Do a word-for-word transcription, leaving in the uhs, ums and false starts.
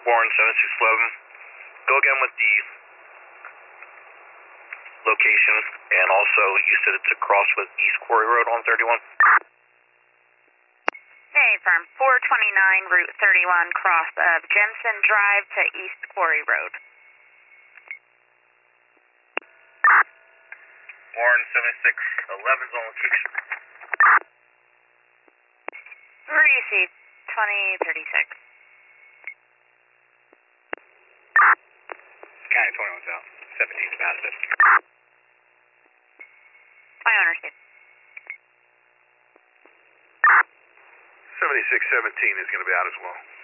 Warren seven six eleven. Go again with the location, and also you said it's across with East Quarry Road on thirty-one. Hey, firm. four twenty-nine Route thirty-one, cross of Jensen Drive to East Quarry Road. Warren seven six eleven is on location. Received, twenty thirty-six. County twenty-one South, seventeen is out of it. twenty-one received. seventy-six seventeen is going to be out as well.